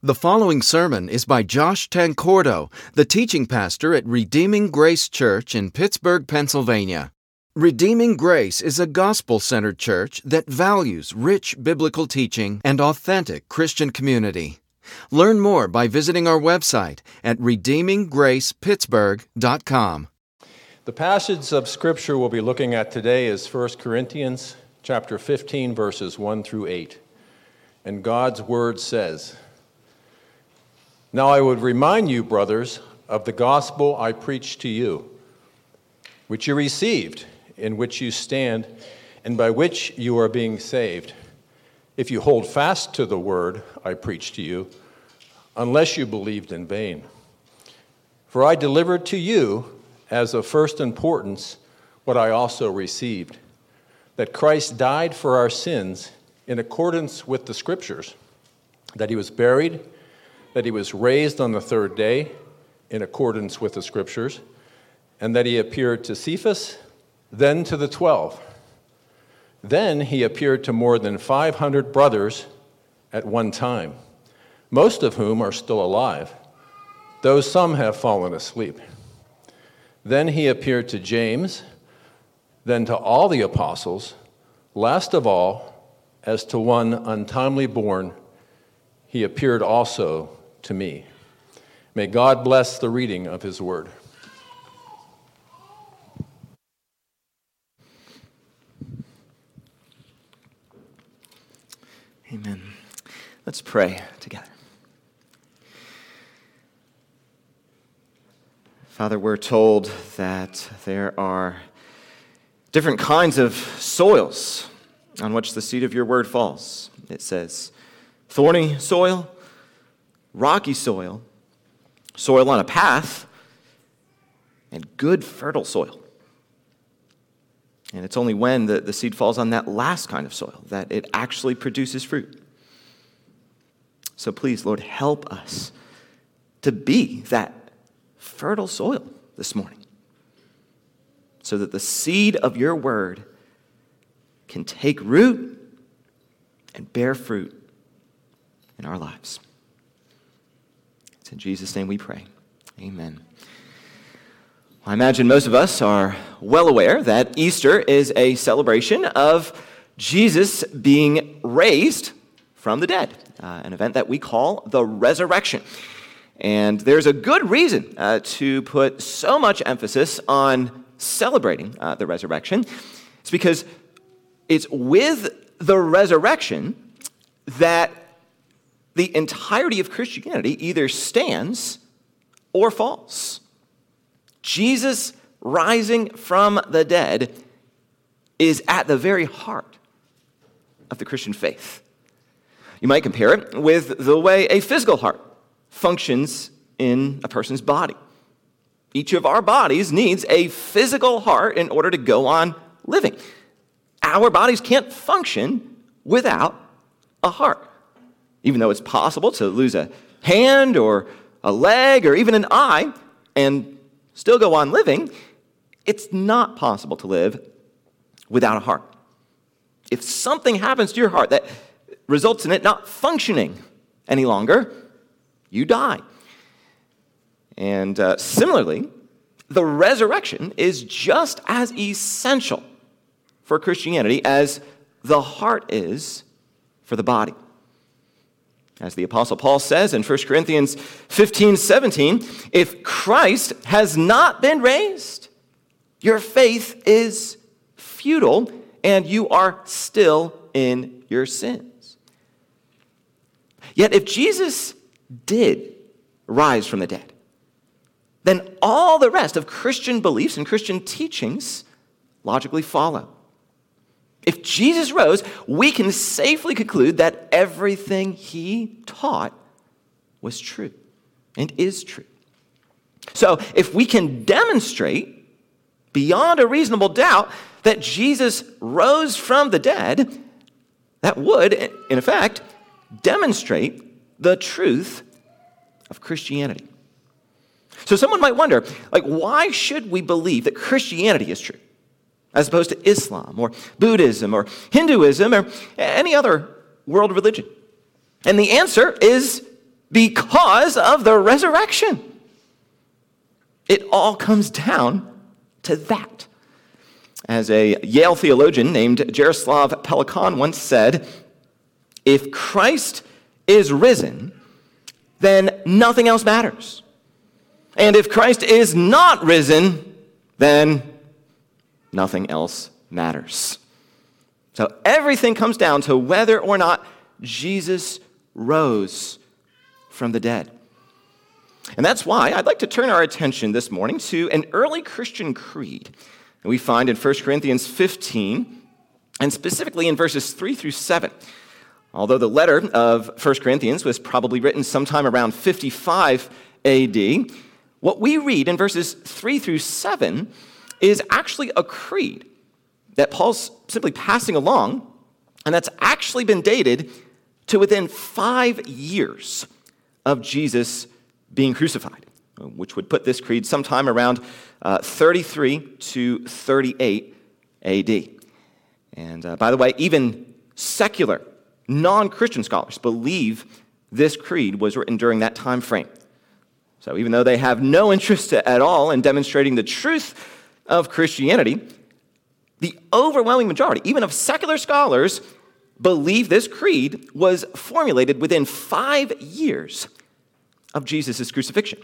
The following sermon is by Josh Tancordo, the teaching pastor at Redeeming Grace Church in Pittsburgh, Pennsylvania. Redeeming Grace is a gospel-centered church that values rich biblical teaching and authentic Christian community. Learn more by visiting our website at redeeminggracepittsburgh.com. The passage of Scripture we'll be looking at today is 1 Corinthians chapter 15, verses 1 through 8. And God's Word says, "Now I would remind you, brothers, of the gospel I preached to you, which you received, in which you stand, and by which you are being saved, if you hold fast to the word I preached to you, unless you believed in vain. For I delivered to you as of first importance what I also received, that Christ died for our sins in accordance with the Scriptures, that he was buried, that he was raised on the third day in accordance with the Scriptures, and that he appeared to Cephas, then to the 12. Then he appeared to more than 500 brothers at one time, most of whom are still alive, though some have fallen asleep. Then he appeared to James, then to all the apostles. Last of all, as to one untimely born, he appeared also to me." May God bless the reading of his word. Amen. Let's pray together. Father, we're told that there are different kinds of soils on which the seed of your word falls. It says thorny soil, rocky soil, soil on a path, and good fertile soil. And it's only when the seed falls on that last kind of soil that it actually produces fruit. So please, Lord, help us to be that fertile soil this morning, so that the seed of your word can take root and bear fruit in our lives. It's in Jesus' name we pray. Amen. I imagine most of us are well aware that Easter is a celebration of Jesus being raised from the dead, an event that we call the resurrection. And there's a good reason to put so much emphasis on celebrating the resurrection. It's because it's with the resurrection that the entirety of Christianity either stands or falls. Jesus rising from the dead is at the very heart of the Christian faith. You might compare it with the way a physical heart functions in a person's body. Each of our bodies needs a physical heart in order to go on living. Our bodies can't function without a heart. Even though it's possible to lose a hand or a leg or even an eye and still go on living, it's not possible to live without a heart. If something happens to your heart that results in it not functioning any longer, you die. And similarly, the resurrection is just as essential for Christianity as the heart is for the body. As the Apostle Paul says in 1 Corinthians 15:17, if Christ has not been raised, your faith is futile and you are still in your sins. Yet if Jesus did rise from the dead, then all the rest of Christian beliefs and Christian teachings logically follow. If Jesus rose, we can safely conclude that everything he taught was true and is true. So if we can demonstrate beyond a reasonable doubt that Jesus rose from the dead, that would, in effect, demonstrate the truth of Christianity. So someone might wonder, why should we believe that Christianity is true, as opposed to Islam or Buddhism or Hinduism or any other world religion? And the answer is because of the resurrection. It all comes down to that. As a Yale theologian named Jaroslav Pelikan once said, if Christ is risen, then nothing else matters. And if Christ is not risen, then nothing else matters. So everything comes down to whether or not Jesus rose from the dead. And that's why I'd like to turn our attention this morning to an early Christian creed that we find in 1 Corinthians 15, and specifically in verses 3 through 7. Although the letter of 1 Corinthians was probably written sometime around 55 AD, what we read in verses 3 through 7 is actually a creed that Paul's simply passing along, and that's actually been dated to within 5 years of Jesus being crucified, which would put this creed sometime around 33 to 38 AD. And by the way, even secular, non-Christian scholars believe this creed was written during that time frame. So even though they have no interest at all in demonstrating the truth of Christianity, the overwhelming majority, even of secular scholars, believe this creed was formulated within 5 years of Jesus' crucifixion.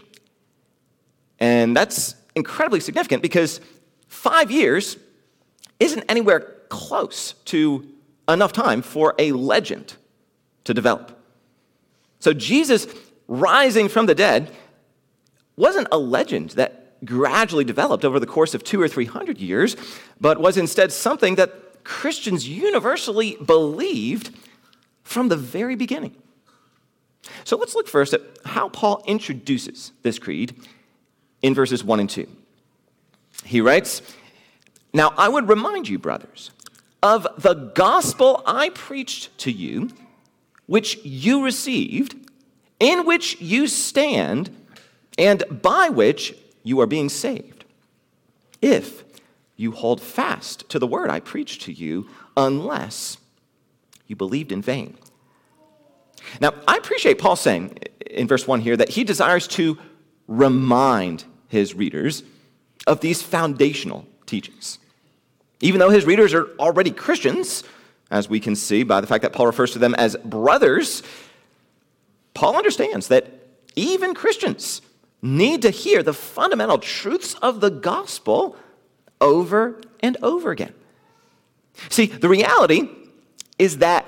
And that's incredibly significant because 5 years isn't anywhere close to enough time for a legend to develop. So Jesus rising from the dead wasn't a legend that gradually developed over the course of 200 or 300 years, but was instead something that Christians universally believed from the very beginning. So let's look first at how Paul introduces this creed in verses 1 and 2. He writes, "Now I would remind you, brothers, of the gospel I preached to you, which you received, in which you stand, and by which you are being saved, if you hold fast to the word I preached to you, unless you believed in vain." Now, I appreciate Paul saying in verse 1 here that he desires to remind his readers of these foundational teachings. Even though his readers are already Christians, as we can see by the fact that Paul refers to them as brothers, Paul understands that even Christians need to hear the fundamental truths of the gospel over and over again. See, the reality is that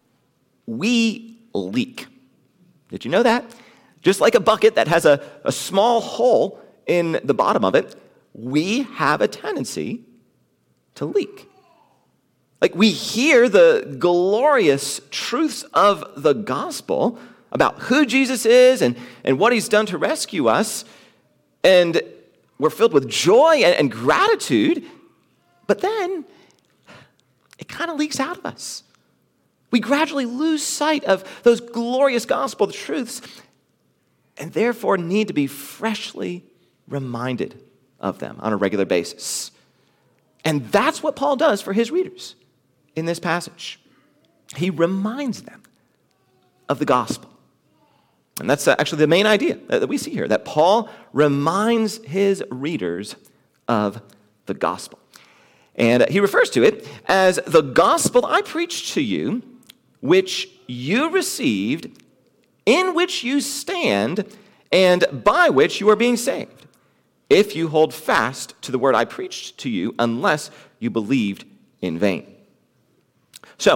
we leak. Did you know that? Just like a bucket that has a small hole in the bottom of it, we have a tendency to leak. Like we hear the glorious truths of the gospel about who Jesus is and what he's done to rescue us, and we're filled with joy and gratitude, but then it kind of leaks out of us. We gradually lose sight of those glorious gospel truths and therefore need to be freshly reminded of them on a regular basis. And that's what Paul does for his readers in this passage. He reminds them of the gospel. And that's actually the main idea that we see here, that Paul reminds his readers of the gospel. And he refers to it as the gospel I preached to you, which you received, in which you stand, and by which you are being saved, if you hold fast to the word I preached to you, unless you believed in vain. So,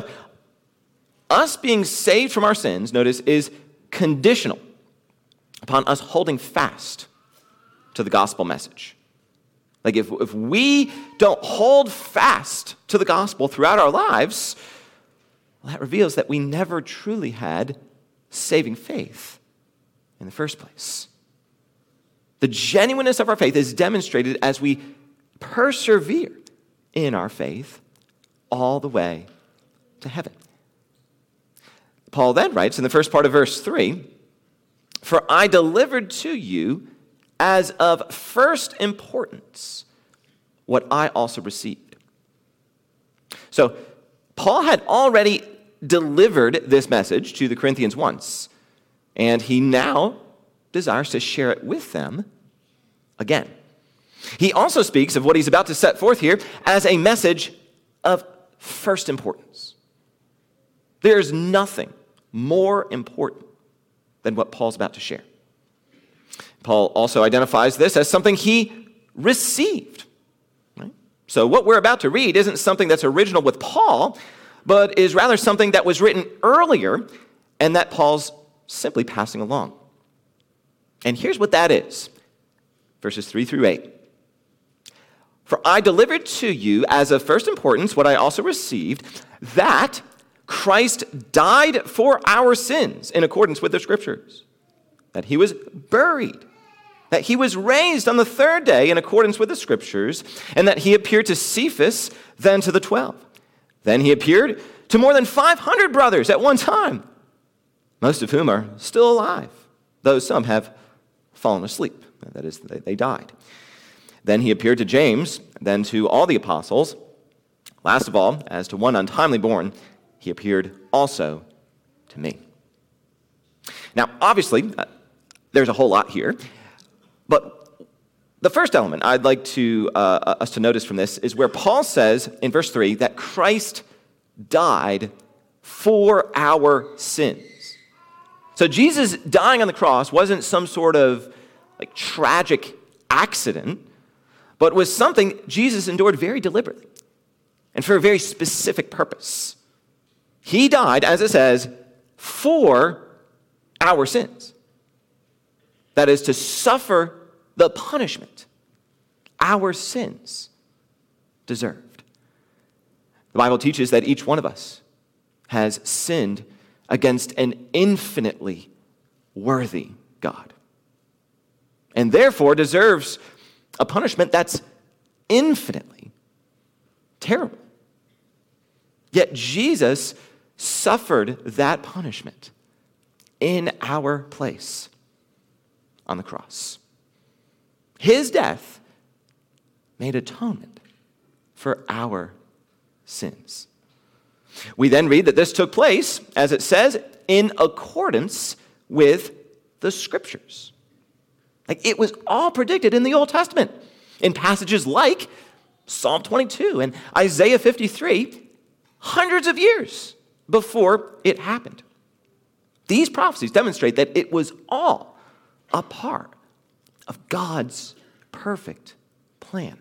us being saved from our sins, notice, is conditional upon us holding fast to the gospel message. Like if we don't hold fast to the gospel throughout our lives, well, that reveals that we never truly had saving faith in the first place. The genuineness of our faith is demonstrated as we persevere in our faith all the way to heaven. Paul then writes in the first part of verse 3, "For I delivered to you as of first importance what I also received." So Paul had already delivered this message to the Corinthians once, and he now desires to share it with them again. He also speaks of what he's about to set forth here as a message of first importance. There's nothing more important than what Paul's about to share. Paul also identifies this as something he received. Right? So what we're about to read isn't something that's original with Paul, but is rather something that was written earlier and that Paul's simply passing along. And here's what that is. Verses 3 through 8. For I delivered to you as of first importance what I also received, that Christ died for our sins in accordance with the Scriptures, that he was buried, that he was raised on the third day in accordance with the Scriptures, and that he appeared to Cephas, then to the 12. Then he appeared to more than 500 brothers at one time, most of whom are still alive, though some have fallen asleep. That is, they died. Then he appeared to James, then to all the apostles. Last of all, as to one untimely born, he appeared also to me. Now, obviously, there's a whole lot here, but the first element I'd like to us to notice from this is where Paul says in verse 3 that Christ died for our sins. So Jesus dying on the cross wasn't some sort of tragic accident, but was something Jesus endured very deliberately and for a very specific purpose. He died, as it says, for our sins. That is, to suffer the punishment our sins deserved. The Bible teaches that each one of us has sinned against an infinitely worthy God, and therefore deserves a punishment that's infinitely terrible. Yet Jesus suffered that punishment in our place on the cross. His death made atonement for our sins. We then read that this took place, as it says, in accordance with the Scriptures. It was all predicted in the Old Testament, in passages like Psalm 22 and Isaiah 53, hundreds of years before it happened. These prophecies demonstrate that it was all a part of God's perfect plan.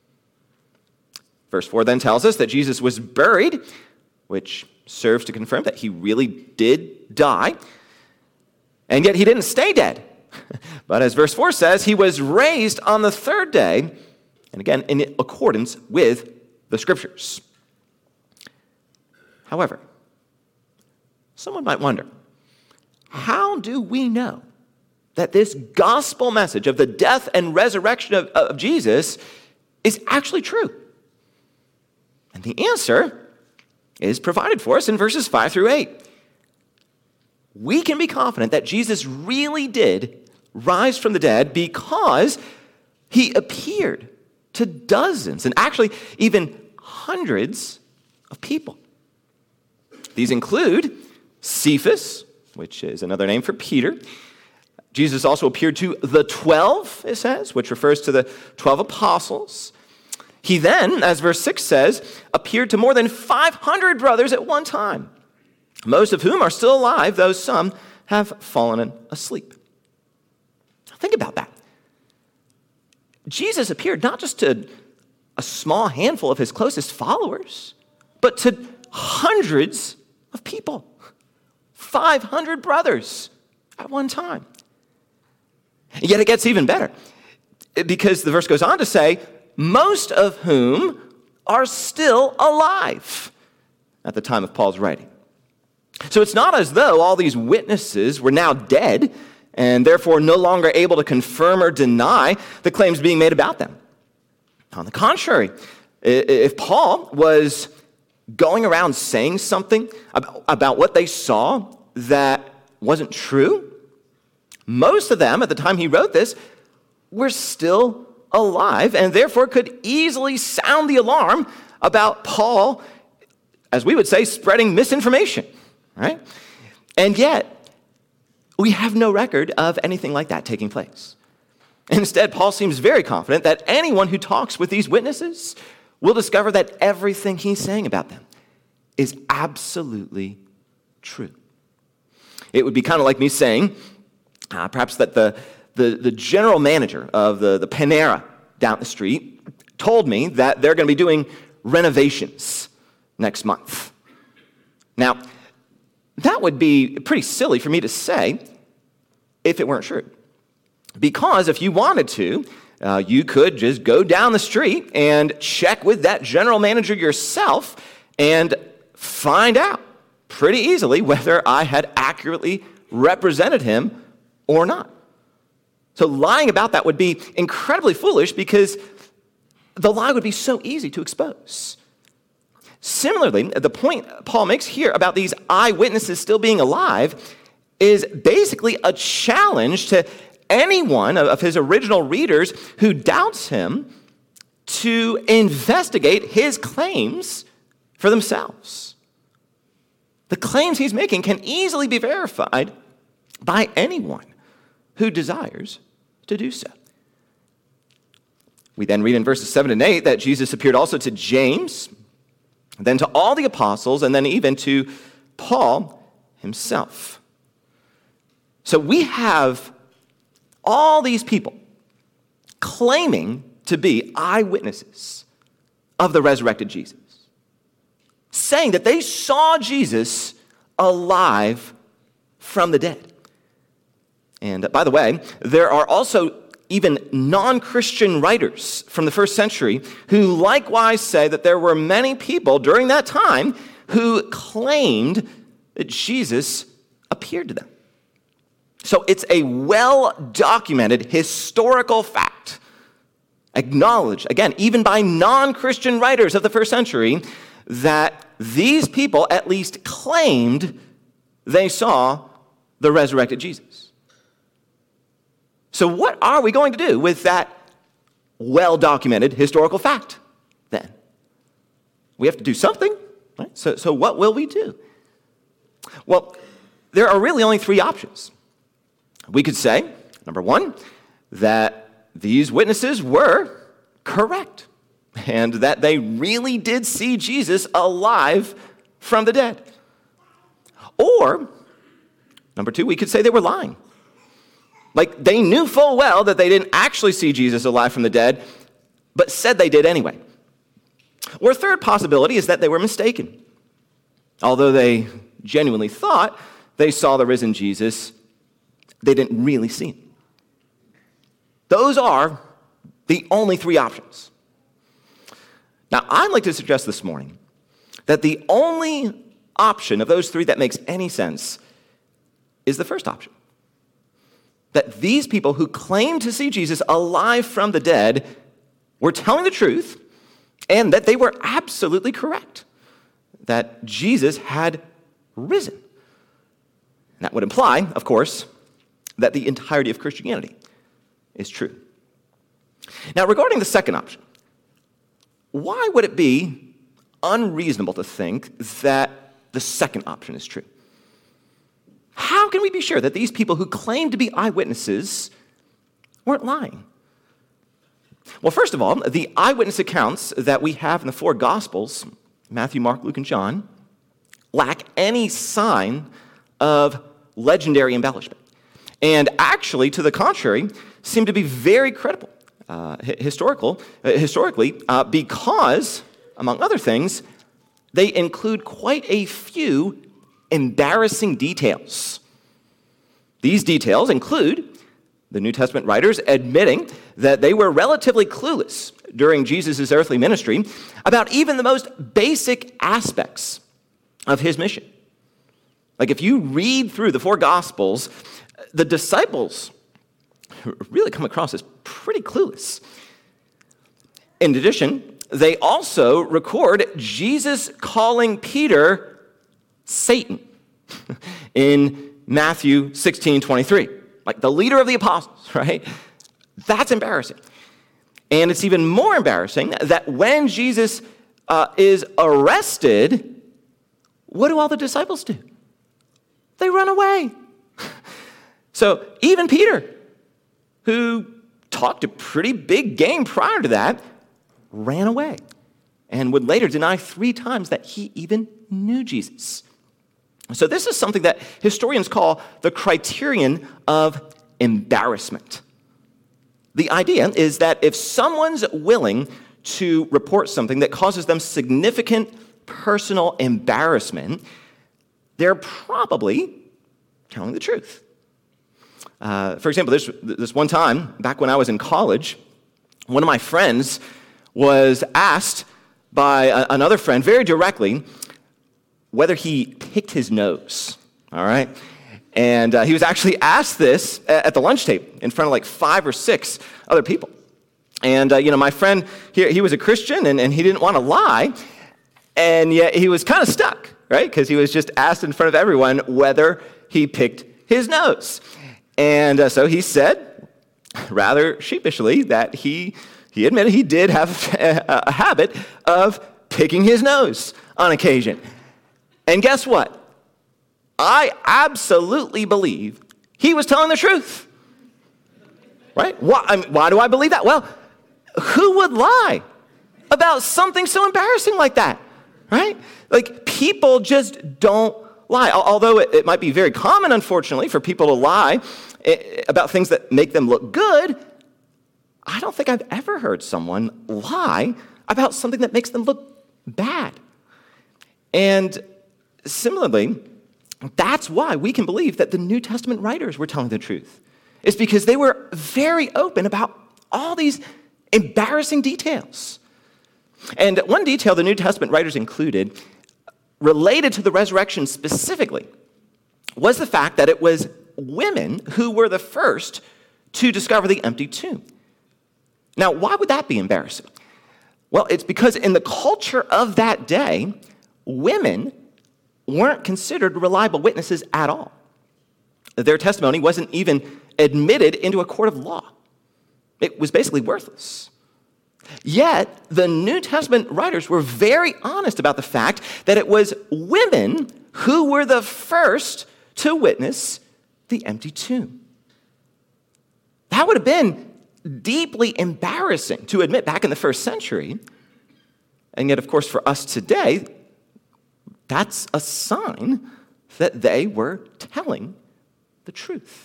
Verse 4 then tells us that Jesus was buried, which serves to confirm that he really did die, and yet he didn't stay dead. But as verse 4 says, he was raised on the third day, and again, in accordance with the Scriptures. However, someone might wonder, how do we know that this gospel message of the death and resurrection of Jesus is actually true? And the answer is provided for us in verses 5 through 8. We can be confident that Jesus really did rise from the dead because he appeared to dozens and actually even hundreds of people. These include Cephas, which is another name for Peter. Jesus also appeared to the 12, it says, which refers to the 12 apostles. He then, as verse 6 says, appeared to more than 500 brothers at one time, most of whom are still alive, though some have fallen asleep. Think about that. Jesus appeared not just to a small handful of his closest followers, but to hundreds of people. 500 brothers at one time. And yet it gets even better, because the verse goes on to say, most of whom are still alive at the time of Paul's writing. So it's not as though all these witnesses were now dead and therefore no longer able to confirm or deny the claims being made about them. On the contrary, if Paul was going around saying something about what they saw that wasn't true, most of them at the time he wrote this were still alive and therefore could easily sound the alarm about Paul, as we would say, spreading misinformation, right? And yet, We have no record of anything like that taking place. Instead, Paul seems very confident that anyone who talks with these witnesses will discover that everything he's saying about them is absolutely true. It would be kind of like me saying, perhaps that the general manager of the Panera down the street told me that they're going to be doing renovations next month. Now, that would be pretty silly for me to say if it weren't true. Because if you wanted to, you could just go down the street and check with that general manager yourself and find out pretty easily whether I had accurately represented him or not. So lying about that would be incredibly foolish because the lie would be so easy to expose. Similarly, the point Paul makes here about these eyewitnesses still being alive is basically a challenge to anyone of his original readers who doubts him to investigate his claims for themselves. The claims he's making can easily be verified by anyone who desires to do so. We then read in verses 7 and 8 that Jesus appeared also to James, then to all the apostles, and then even to Paul himself. So we have all these people claiming to be eyewitnesses of the resurrected Jesus, saying that they saw Jesus alive from the dead. And by the way, there are also even non-Christian writers from the first century who likewise say that there were many people during that time who claimed that Jesus appeared to them. So it's a well-documented historical fact, acknowledged, again, even by non-Christian writers of the first century, that these people at least claimed they saw the resurrected Jesus. So what are we going to do with that well-documented historical fact then? We have to do something, right? So what will we do? Well, there are really only three options. We could say, number one, that these witnesses were correct and that they really did see Jesus alive from the dead. Or, number two, we could say they were lying. Like they knew full well that they didn't actually see Jesus alive from the dead, but said they did anyway. Or a third possibility is that they were mistaken. Although they genuinely thought they saw the risen Jesus, they didn't really see him. Those are the only three options. Now, I'd like to suggest this morning that the only option of those three that makes any sense is the first option. That these people who claimed to see Jesus alive from the dead were telling the truth and that they were absolutely correct, that Jesus had risen. And that would imply, of course, that the entirety of Christianity is true. Now, regarding the second option, why would it be unreasonable to think that the second option is true? How can we be sure that these people who claim to be eyewitnesses weren't lying? Well, first of all, the eyewitness accounts that we have in the four Gospels, Matthew, Mark, Luke, and John, lack any sign of legendary embellishment. And actually, to the contrary, seem to be very credible historically, because, among other things, they include quite a few embarrassing details. These details include the New Testament writers admitting that they were relatively clueless during Jesus' earthly ministry about even the most basic aspects of his mission. Like if you read through the four Gospels, the disciples really come across as pretty clueless. In addition, they also record Jesus calling Peter Satan in Matthew 16:23, like the leader of the apostles, right? That's embarrassing. And it's even more embarrassing that when Jesus is arrested, what do all the disciples do? They run away. So even Peter, who talked a pretty big game prior to that, ran away and would later deny 3 times that he even knew Jesus. So this is something that historians call the criterion of embarrassment. The idea is that if someone's willing to report something that causes them significant personal embarrassment, they're probably telling the truth. For example, this one time, back when I was in college, one of my friends was asked by another friend very directly whether he picked his nose, all right? And he was actually asked this at the lunch table in front of like 5 or 6 other people. And, my friend, he was a Christian, and he didn't want to lie, and yet he was kind of stuck, right? Because he was just asked in front of everyone whether he picked his nose. And so he said, rather sheepishly, that he admitted he did have a habit of picking his nose on occasion. And guess what? I absolutely believe he was telling the truth. Right? Why do I believe that? Well, who would lie about something so embarrassing like that? Right? Like, people just don't lie. Although it might be very common, unfortunately, for people to lie about things that make them look good, I don't think I've ever heard someone lie about something that makes them look bad. And similarly, that's why we can believe that the New Testament writers were telling the truth. It's because they were very open about all these embarrassing details. And one detail the New Testament writers included, related to the resurrection specifically, was the fact that it was women who were the first to discover the empty tomb. Now, why would that be embarrassing? Well, it's because in the culture of that day, women weren't considered reliable witnesses at all. Their testimony wasn't even admitted into a court of law. It was basically worthless. Yet, the New Testament writers were very honest about the fact that it was women who were the first to witness the empty tomb. That would have been deeply embarrassing to admit back in the first century. And yet, of course, for us today, that's a sign that they were telling the truth.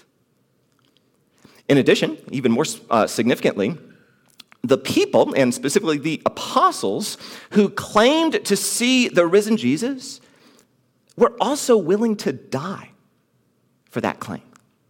In addition, even more significantly, the people, and specifically the apostles, who claimed to see the risen Jesus, were also willing to die for that claim.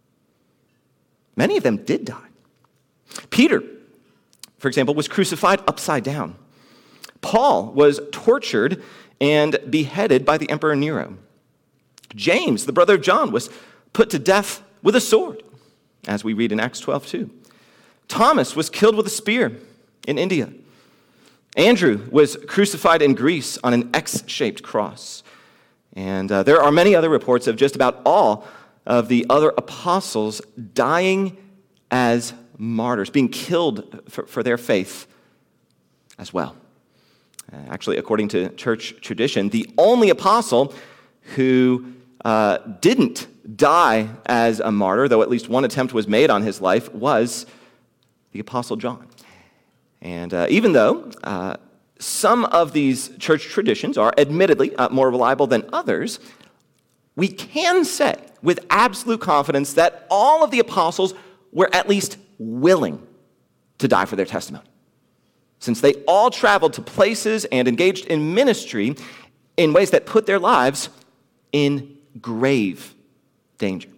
Many of them did die. Peter, for example, was crucified upside down. Paul was tortured and beheaded by the Emperor Nero. James, the brother of John, was put to death with a sword, as we read in Acts 12:2. Thomas was killed with a spear in India. Andrew was crucified in Greece on an X-shaped cross. And there are many other reports of just about all of the other apostles dying as martyrs, being killed for their faith as well. Actually, according to church tradition, the only apostle who didn't die as a martyr, though at least one attempt was made on his life, was the Apostle John. And even though some of these church traditions are admittedly more reliable than others, we can say with absolute confidence that all of the apostles were at least willing to die for their testimony, since they all traveled to places and engaged in ministry in ways that put their lives in grave danger.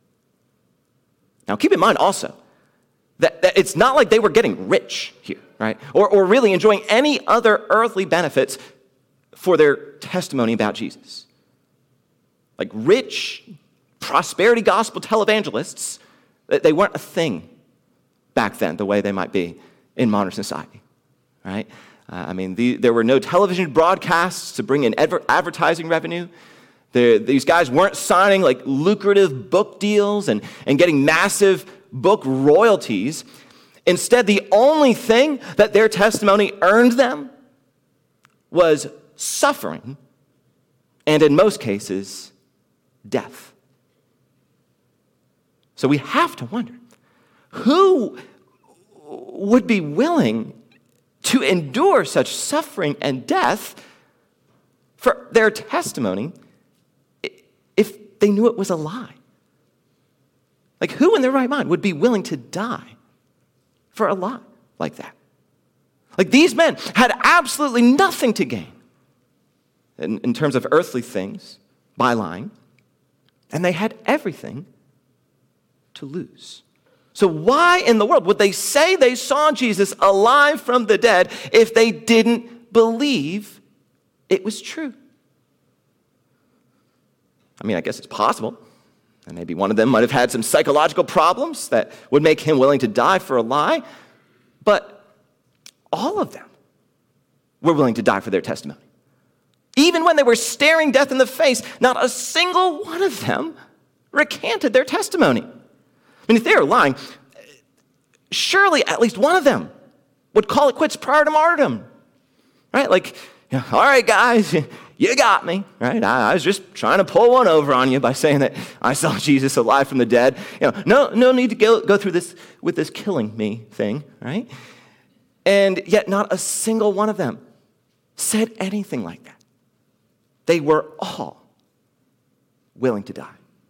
Now, keep in mind also that it's not like they were getting rich here, right? Or really enjoying any other earthly benefits for their testimony about Jesus. Like rich prosperity gospel televangelists, they weren't a thing back then the way they might be in modern society, right? There were no television broadcasts to bring in advertising revenue. These guys weren't signing like lucrative book deals and getting massive book royalties. Instead, the only thing that their testimony earned them was suffering, and in most cases, death. So we have to wonder, who would be willing to endure such suffering and death for their testimony if they knew it was a lie? Like, who in their right mind would be willing to die for a lie like that? Like, these men had absolutely nothing to gain in terms of earthly things by lying, and they had everything to lose. So why in the world would they say they saw Jesus alive from the dead if they didn't believe it was true? I mean, I guess it's possible. And maybe one of them might have had some psychological problems that would make him willing to die for a lie. But all of them were willing to die for their testimony. Even when they were staring death in the face, not a single one of them recanted their testimony. I mean, if they were lying, surely at least one of them would call it quits prior to martyrdom, right? Like, all right, guys, you got me, right? I was just trying to pull one over on you by saying that I saw Jesus alive from the dead. No need to go through this with this killing me thing, right? And yet not a single one of them said anything like that. They were all willing to die.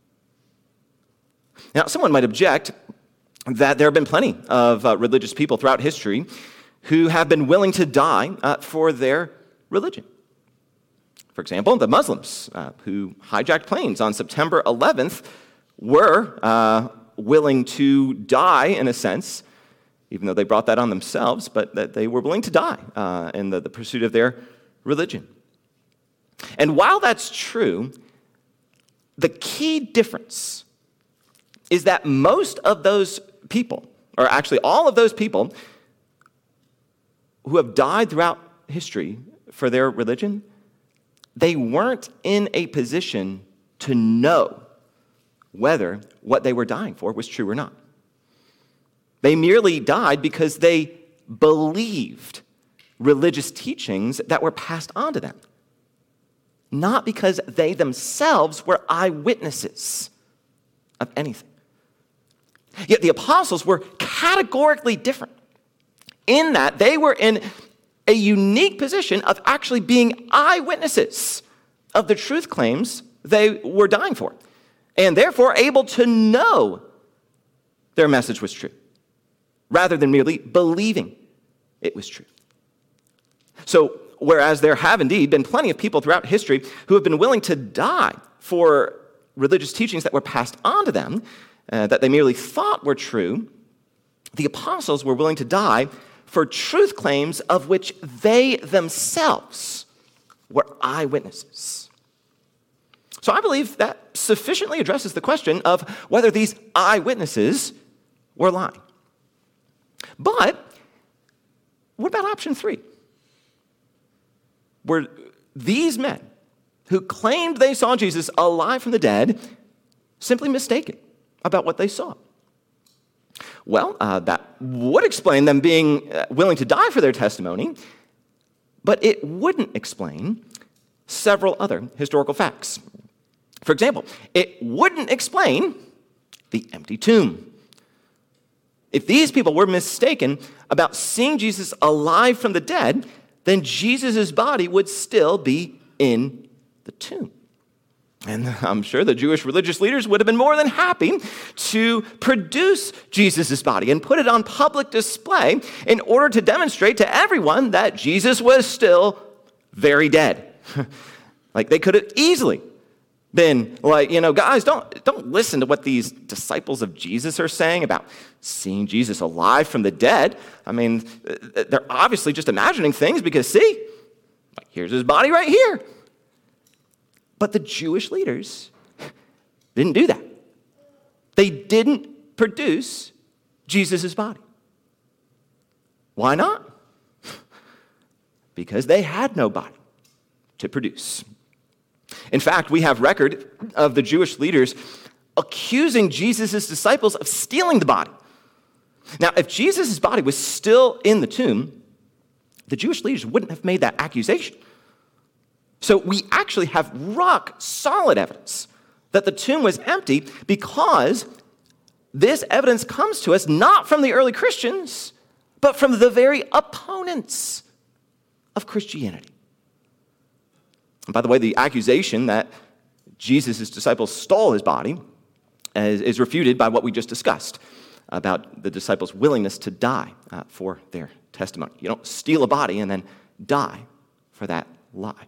Now, someone might object that there have been plenty of religious people throughout history who have been willing to die for their religion. For example, the Muslims who hijacked planes on September 11th were willing to die, in a sense, even though they brought that on themselves, but that they were willing to die in the pursuit of their religion. And while that's true, the key difference is that most of those people, or actually all of those people who have died throughout history for their religion, they weren't in a position to know whether what they were dying for was true or not. They merely died because they believed religious teachings that were passed on to them, not because they themselves were eyewitnesses of anything. Yet the apostles were categorically different in that they were in a unique position of actually being eyewitnesses of the truth claims they were dying for, and therefore able to know their message was true, rather than merely believing it was true. So, whereas there have indeed been plenty of people throughout history who have been willing to die for religious teachings that were passed on to them, that they merely thought were true, the apostles were willing to die for truth claims of which they themselves were eyewitnesses. So I believe that sufficiently addresses the question of whether these eyewitnesses were lying. But what about option 3? Were these men who claimed they saw Jesus alive from the dead simply mistaken about what they saw? Well, that would explain them being willing to die for their testimony, but it wouldn't explain several other historical facts. For example, it wouldn't explain the empty tomb. If these people were mistaken about seeing Jesus alive from the dead, then Jesus' body would still be in the tomb. And I'm sure the Jewish religious leaders would have been more than happy to produce Jesus' body and put it on public display in order to demonstrate to everyone that Jesus was still very dead. Like, they could have easily been like, guys, don't listen to what these disciples of Jesus are saying about seeing Jesus alive from the dead. I mean, they're obviously just imagining things because, see, like, here's his body right here. But the Jewish leaders didn't do that. They didn't produce Jesus' body. Why not? Because they had no body to produce. In fact, we have record of the Jewish leaders accusing Jesus' disciples of stealing the body. Now, if Jesus' body was still in the tomb, the Jewish leaders wouldn't have made that accusation. So we actually have rock solid evidence that the tomb was empty because this evidence comes to us not from the early Christians, but from the very opponents of Christianity. And by the way, the accusation that Jesus' disciples stole his body is refuted by what we just discussed about the disciples' willingness to die for their testimony. You don't steal a body and then die for that lie.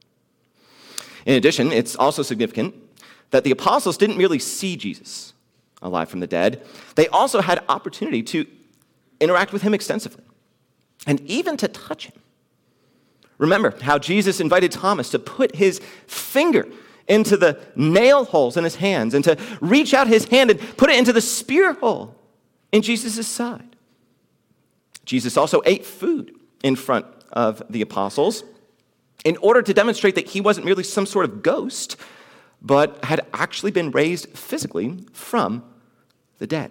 In addition, it's also significant that the apostles didn't merely see Jesus alive from the dead. They also had opportunity to interact with him extensively and even to touch him. Remember how Jesus invited Thomas to put his finger into the nail holes in his hands and to reach out his hand and put it into the spear hole in Jesus' side. Jesus also ate food in front of the apostles in order to demonstrate that he wasn't merely some sort of ghost, but had actually been raised physically from the dead.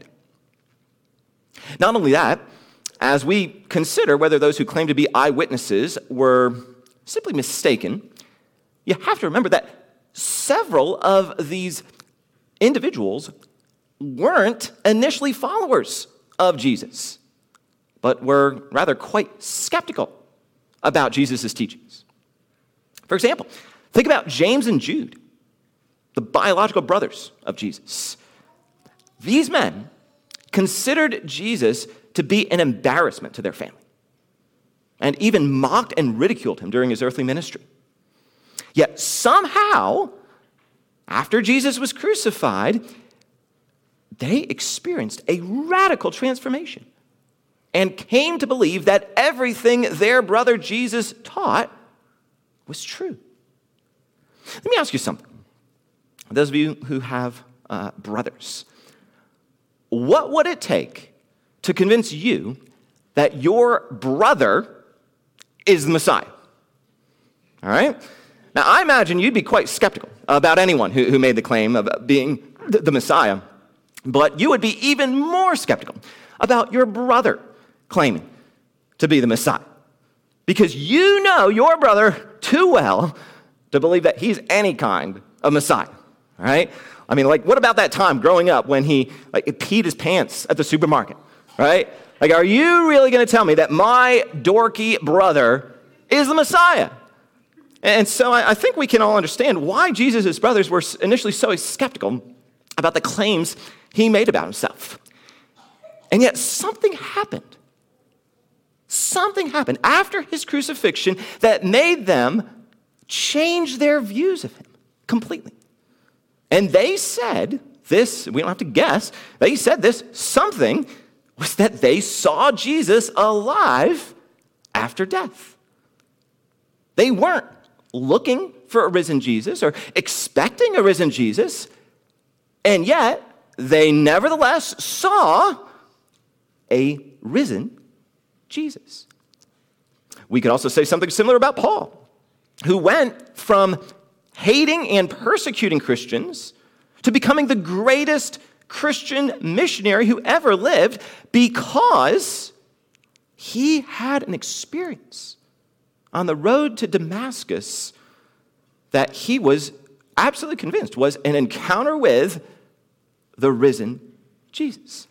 Not only that, as we consider whether those who claim to be eyewitnesses were simply mistaken, you have to remember that several of these individuals weren't initially followers of Jesus, but were rather quite skeptical about Jesus' teachings. For example, think about James and Jude, the biological brothers of Jesus. These men considered Jesus to be an embarrassment to their family, and even mocked and ridiculed him during his earthly ministry. Yet somehow, after Jesus was crucified, they experienced a radical transformation and came to believe that everything their brother Jesus taught was true. Let me ask you something. Those of you who have brothers, what would it take to convince you that your brother is the Messiah? All right? Now, I imagine you'd be quite skeptical about anyone who made the claim of being the Messiah, but you would be even more skeptical about your brother claiming to be the Messiah, because you know your brother too well to believe that he's any kind of Messiah, all right? I mean, like, what about that time growing up when he peed his pants at the supermarket, right? Like, are you really going to tell me that my dorky brother is the Messiah? And so I think we can all understand why Jesus' brothers were initially so skeptical about the claims he made about himself. And yet something happened. Something happened after his crucifixion that made them change their views of him completely. And they said this, we don't have to guess, they said this something was that they saw Jesus alive after death. They weren't looking for a risen Jesus or expecting a risen Jesus, and yet they nevertheless saw a risen Jesus. We could also say something similar about Paul, who went from hating and persecuting Christians to becoming the greatest Christian missionary who ever lived because he had an experience on the road to Damascus that he was absolutely convinced was an encounter with the risen Jesus.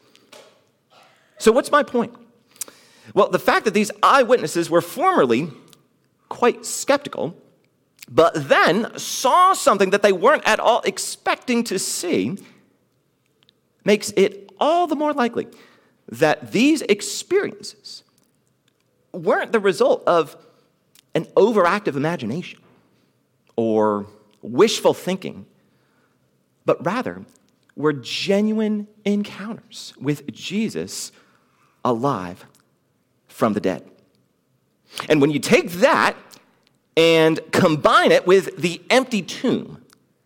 So what's my point? Well, the fact that these eyewitnesses were formerly quite skeptical, but then saw something that they weren't at all expecting to see, makes it all the more likely that these experiences weren't the result of an overactive imagination or wishful thinking, but rather were genuine encounters with Jesus alive from the dead. And when you take that and combine it with the empty tomb,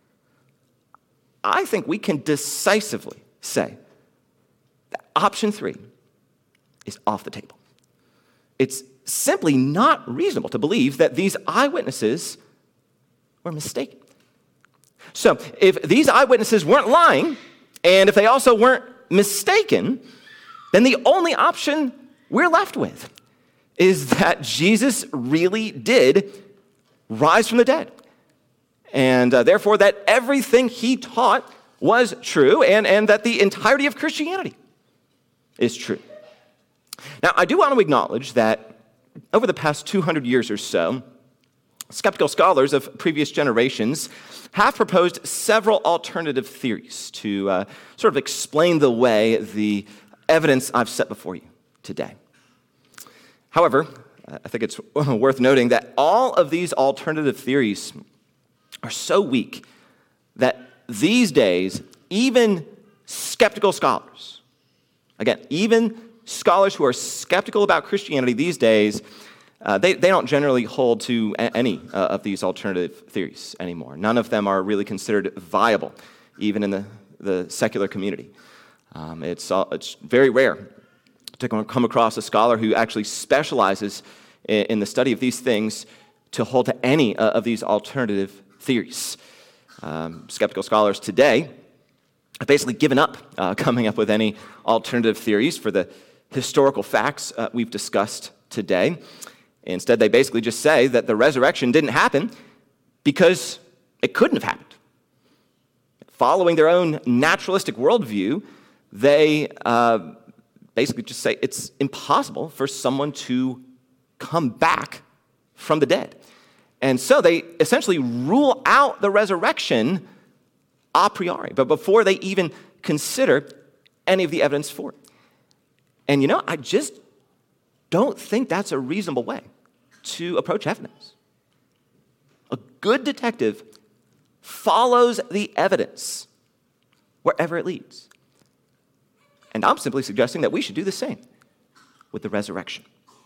I think we can decisively say that option 3 is off the table. It's simply not reasonable to believe that these eyewitnesses were mistaken. So if these eyewitnesses weren't lying, and if they also weren't mistaken, then the only option we're left with is that Jesus really did rise from the dead. And therefore that everything he taught was true and that the entirety of Christianity is true. Now, I do want to acknowledge that over the past 200 years or so, skeptical scholars of previous generations have proposed several alternative theories to sort of explain the way the evidence I've set before you today. However, I think it's worth noting that all of these alternative theories are so weak that these days, even skeptical scholars, again, even scholars who are skeptical about Christianity these days, they don't generally hold to any of these alternative theories anymore. None of them are really considered viable, even in the secular community. It's very rare to come across a scholar who actually specializes in the study of these things to hold to any of these alternative theories. Skeptical scholars today have basically given up coming up with any alternative theories for the historical facts we've discussed today. Instead, they basically just say that the resurrection didn't happen because it couldn't have happened. Following their own naturalistic worldview, they basically just say it's impossible for someone to come back from the dead. And so they essentially rule out the resurrection a priori, but before they even consider any of the evidence for it. And I just don't think that's a reasonable way to approach evidence. A good detective follows the evidence wherever it leads. And I'm simply suggesting that we should do the same with the resurrection.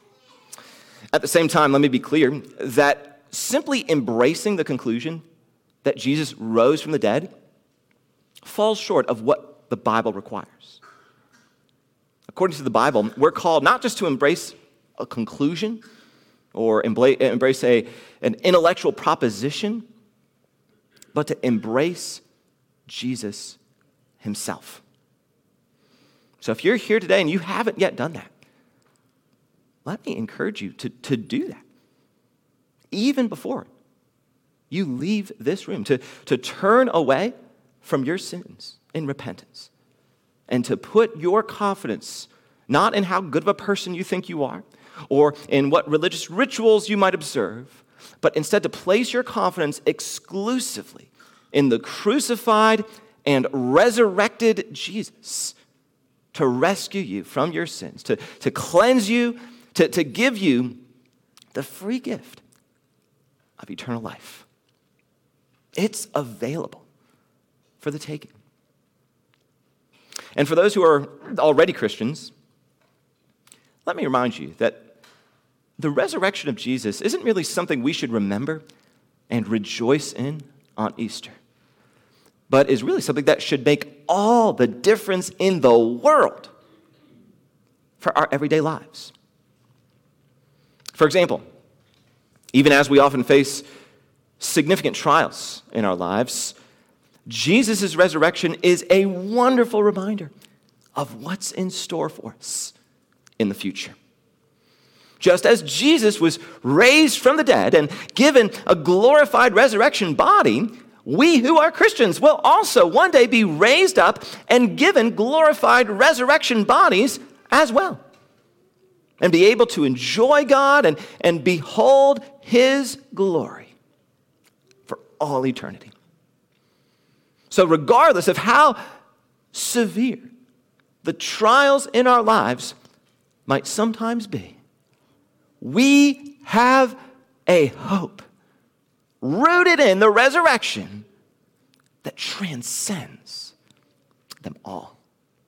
At the same time, let me be clear that simply embracing the conclusion that Jesus rose from the dead falls short of what the Bible requires. According to the Bible, we're called not just to embrace a conclusion or embrace an intellectual proposition, but to embrace Jesus himself. So if you're here today and you haven't yet done that, let me encourage you to do that. Even before you leave this room, to turn away from your sins in repentance and to put your confidence not in how good of a person you think you are or in what religious rituals you might observe, but instead to place your confidence exclusively in the crucified and resurrected Jesus to rescue you from your sins, to cleanse you, to give you the free gift of eternal life. It's available for the taking. And for those who are already Christians, let me remind you that the resurrection of Jesus isn't merely something we should remember and rejoice in on Easter, but is really something that should make all the difference in the world for our everyday lives. For example, even as we often face significant trials in our lives, Jesus' resurrection is a wonderful reminder of what's in store for us in the future. Just as Jesus was raised from the dead and given a glorified resurrection body, we who are Christians will also one day be raised up and given glorified resurrection bodies as well, and be able to enjoy God and behold his glory for all eternity. So regardless of how severe the trials in our lives might sometimes be, we have a hope rooted in the resurrection that transcends them all.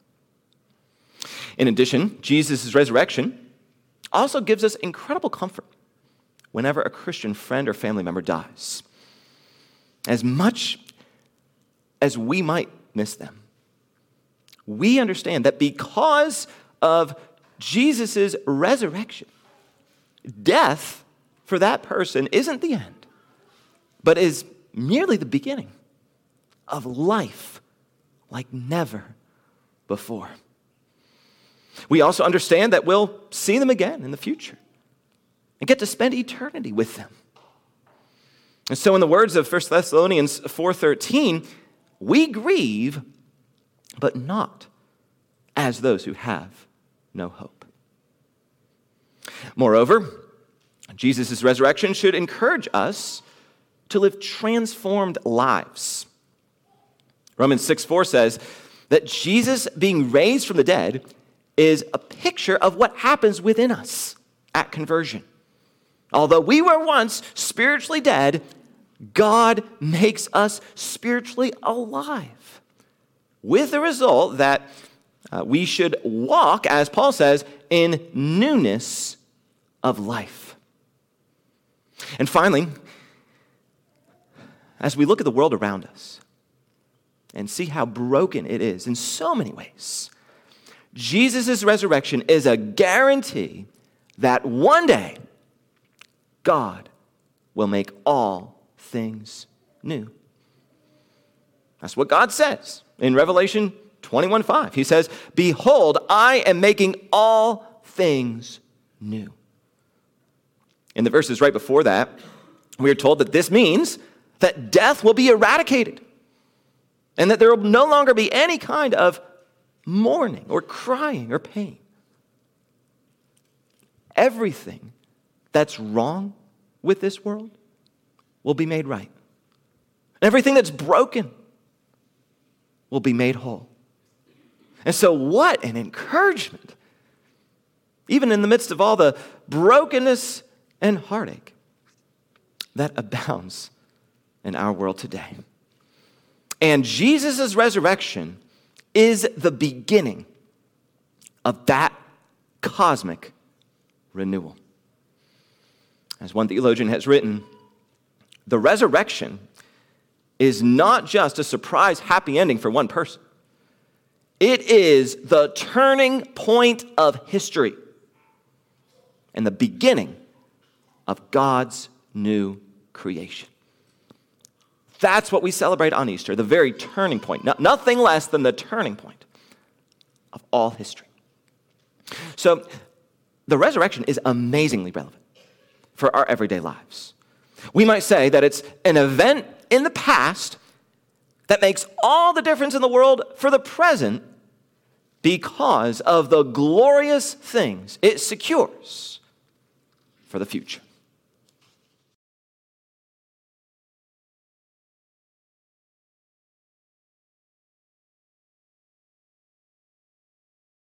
In addition, Jesus' resurrection also gives us incredible comfort whenever a Christian friend or family member dies. As much as we might miss them, we understand that because of Jesus' resurrection, death for that person isn't the end, but is merely the beginning of life like never before. We also understand that we'll see them again in the future and get to spend eternity with them. And so in the words of 1 Thessalonians 4:13, we grieve, but not as those who have no hope. Moreover, Jesus' resurrection should encourage us to live transformed lives. Romans 6:4 says that Jesus being raised from the dead is a picture of what happens within us at conversion. Although we were once spiritually dead, God makes us spiritually alive, with the result that we should walk, as Paul says, in newness of life. And finally, as we look at the world around us and see how broken it is in so many ways, Jesus' resurrection is a guarantee that one day God will make all things new. That's what God says in Revelation 21:5. He says, "Behold, I am making all things new." In the verses right before that, we are told that this means that death will be eradicated and that there will no longer be any kind of mourning or crying or pain. Everything that's wrong with this world will be made right. Everything that's broken will be made whole. And so what an encouragement, even in the midst of all the brokenness and heartache that abounds in our world today. And Jesus' resurrection is the beginning of that cosmic renewal. As one theologian has written, the resurrection is not just a surprise happy ending for one person. It is the turning point of history and the beginning of God's new creation. That's what we celebrate on Easter, the very turning point, nothing less than the turning point of all history. So the resurrection is amazingly relevant for our everyday lives. We might say that it's an event in the past that makes all the difference in the world for the present because of the glorious things it secures for the future.